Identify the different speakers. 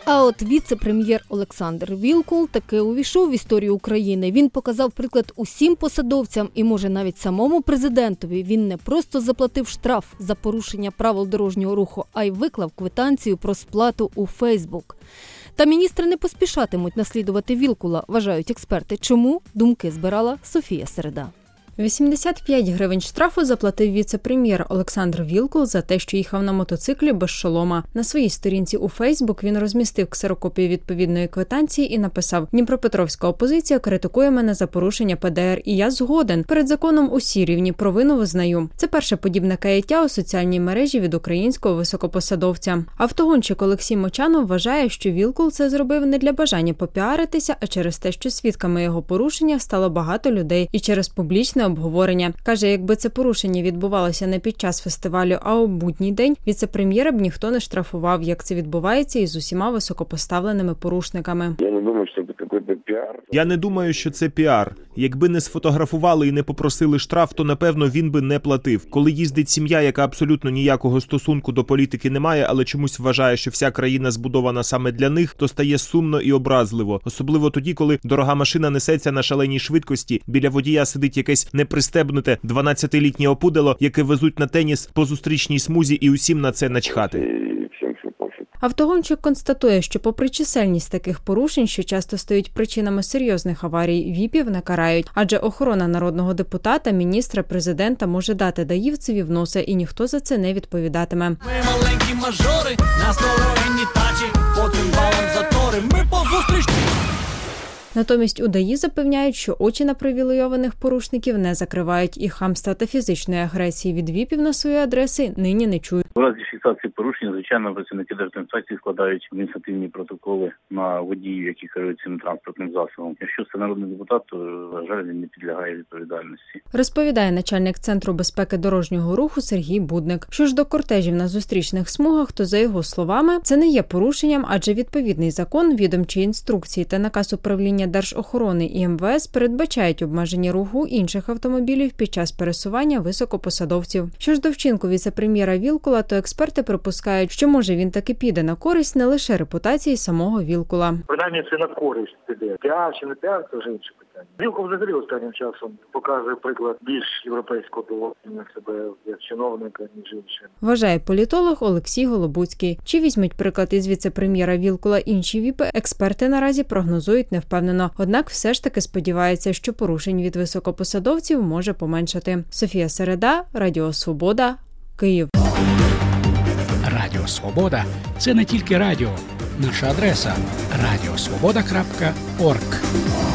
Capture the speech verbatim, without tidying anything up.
Speaker 1: А от віце-прем'єр Олександр Вілкул таки увійшов в історію України. Він показав приклад усім посадовцям і, може, навіть самому президентові. Він не просто заплатив штраф за порушення правил дорожнього руху, а й виклав квитанцію про сплату у Фейсбук. Та міністри не поспішатимуть наслідувати Вілкула, вважають експерти. Чому? Думки збирала Софія Середа.
Speaker 2: вісімдесят п'ять гривень штрафу заплатив віце-прем'єр Олександр Вілкул за те, що їхав на мотоциклі без шолома. На своїй сторінці у Фейсбук він розмістив ксерокопію відповідної квитанції і написав: «Дніпропетровська опозиція критикує мене за порушення Пе Де Ер, і я згоден. Перед законом усі рівні, провину визнаю». Це перше подібне каяття у соціальній мережі від українського високопосадовця. Автогонщик Олексій Мочанов вважає, що Вілкул це зробив не для бажання попіаритися, а через те, що свідками його порушення стало багато людей і через публічне обговорення. Каже, якби це порушення відбувалося не під час фестивалю, а у будній день, віце-прем'єра б ніхто не штрафував, як це відбувається із усіма високопоставленими порушниками.
Speaker 3: Я не думаю, що це якийсь піар.
Speaker 4: Я не думаю, що це піар. Якби не сфотографували і не попросили штраф, то, напевно, він би не платив. Коли їздить сім'я, яка абсолютно ніякого стосунку до політики не має, але чомусь вважає, що вся країна збудована саме для них, то стає сумно і образливо. Особливо тоді, коли дорога машина несеться на шаленій швидкості, біля водія сидить якесь непристебнуте дванадцятилітнє опудало, яке везуть на теніс по зустрічній смузі, і усім на це начхати.
Speaker 2: Автогонщик констатує, що попри чисельність таких порушень, що часто стають причинами серйозних аварій, віпів не карають. Адже охорона народного депутата, міністра, президента може дати даївцеві в носа, і ніхто за це не відповідатиме.
Speaker 5: Ми маленькі мажори, на здоровенні тачі, потім валом затори, ми по зустрічі.
Speaker 2: Натомість у ДАІ запевняють, що очі на привілейованих порушників не закривають, і хамства та фізичної агресії від віпів на свої адреси нині не чують.
Speaker 6: У разі фіксації порушень, звичайно, працівники Держадміністрації складають адміністративні протоколи на водіїв, які керують цим транспортним засобом. Якщо це народний депутат, то, на жаль, він не підлягає відповідальності.
Speaker 2: Розповідає начальник Центру безпеки дорожнього руху Сергій Будник. Що ж до кортежів на зустрічних смугах, то, за його словами, це не є порушенням, адже відповідний закон, відомчі інструкції та наказ управління Держохорони і Ем Ве Ес передбачають обмеження руху інших автомобілів під час пересування високопосадовців. Що ж до вчинку віце-прем'єра Вілкула, то експерти припускають, що може він таки піде на користь не лише репутації самого Вілкула.
Speaker 7: Принаймні це на користь піде. Піар чи не піар, це вже інше питання. Вілкул взагалі останнім часом показує приклад більш європейського поводження себе як чиновника, ніж інше.
Speaker 2: Вважає політолог Олексій Голобуцький. Чи візьмуть приклад із віце-прем'єра Вілкула інші віпи, експерти наразі прогнозують невпевнено. Однак все ж таки сподіваються, що порушень від високопосадовців може поменшати. Софія Середа, Радіо Свобода, Київ.
Speaker 8: Радіо Свобода – це не тільки радіо. Наша адреса – радіосвобода крапка орг.